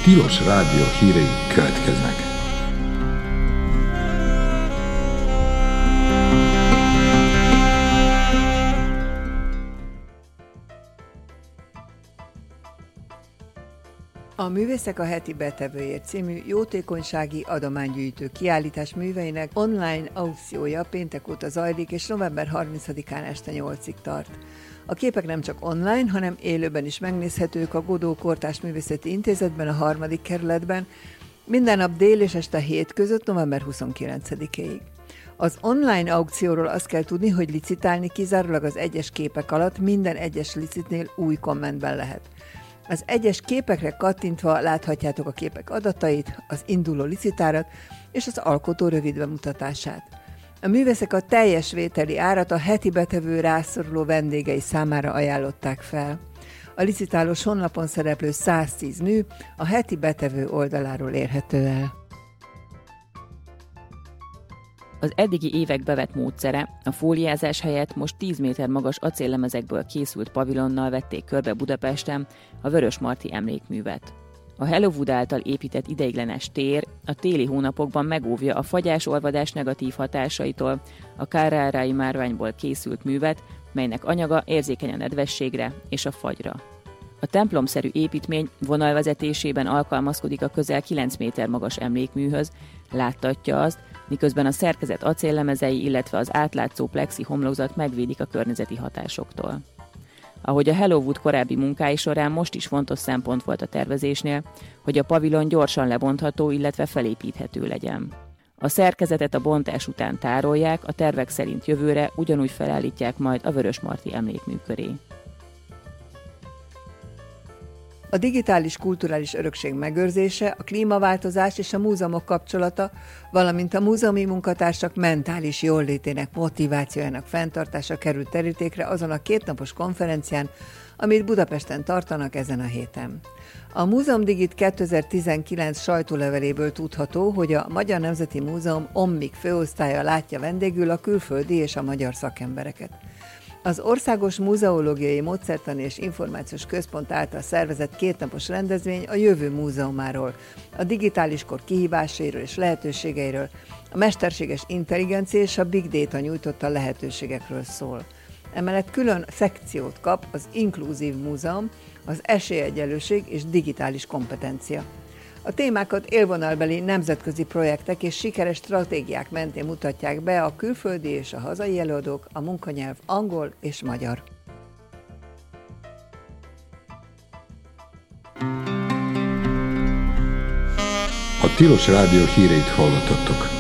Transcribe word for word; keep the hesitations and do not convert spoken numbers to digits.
Tilos Rádió hírei következnek. A Művészek a heti betevőért című jótékonysági adománygyűjtő kiállítás műveinek online aukciója péntek óta zajlik, és november harmincadikán este nyolcig tart. A képek nem csak online, hanem élőben is megnézhetők a Godó Kortárs Művészeti Intézetben, a harmadik kerületben, minden nap dél és este hét között november huszonkilencedikéig. Az online aukcióról azt kell tudni, hogy licitálni kizárólag az egyes képek alatt minden egyes licitnél új kommentben lehet. Az egyes képekre kattintva láthatjátok a képek adatait, az induló licitárat és az alkotó rövid bemutatását. A művészek a teljes vételi árat a heti betevő rászoruló vendégei számára ajánlották fel. A licitálós honlapon szereplő száztíz mű a heti betevő oldaláról érhető el. Az eddigi évek bevett módszere, a fóliázás helyett most tíz méter magas acéllemezekből készült pavilonnal vették körbe Budapesten a Vörösmarty emlékművet. A Hellowood által épített ideiglenes tér a téli hónapokban megóvja a fagyás-olvadás negatív hatásaitól a Carrara-i márványból készült művet, melynek anyaga érzékeny a nedvességre és a fagyra. A templomszerű építmény vonalvezetésében alkalmazkodik a közel kilenc méter magas emlékműhöz, láttatja azt, miközben a szerkezet acéllemezei, illetve az átlátszó plexi homlokzat megvédik a környezeti hatásoktól. Ahogy a Hellowood korábbi munkái során most is fontos szempont volt a tervezésnél, hogy a pavilon gyorsan lebontható, illetve felépíthető legyen. A szerkezetet a bontás után tárolják, a tervek szerint jövőre ugyanúgy felállítják majd a Vörösmarty emlékmű köré. A digitális kulturális örökség megőrzése, a klímaváltozás és a múzeumok kapcsolata, valamint a múzeumi munkatársak mentális jóllétének motivációjának fenntartása került terítékre azon a kétnapos konferencián, amit Budapesten tartanak ezen a héten. A Múzeum Digit kétezer-tizenkilenc sajtóleveléből tudható, hogy a Magyar Nemzeti Múzeum Ommik főosztálya látja vendégül a külföldi és a magyar szakembereket. Az Országos Múzeológiai Módszertani és Információs Központ által szervezett kétnapos rendezvény a jövő múzeumáról, a digitális kor kihívásairól és lehetőségeiről, a mesterséges intelligencia és a big data nyújtotta lehetőségekről szól. Emellett külön szekciót kap az Inkluzív Múzeum, az esélyegyenlőség és digitális kompetencia. A témákat élvonalbeli nemzetközi projektek és sikeres stratégiák mentén mutatják be a külföldi és a hazai előadók, a munkanyelv angol és magyar. A Tilos Rádió híreit hallottattok.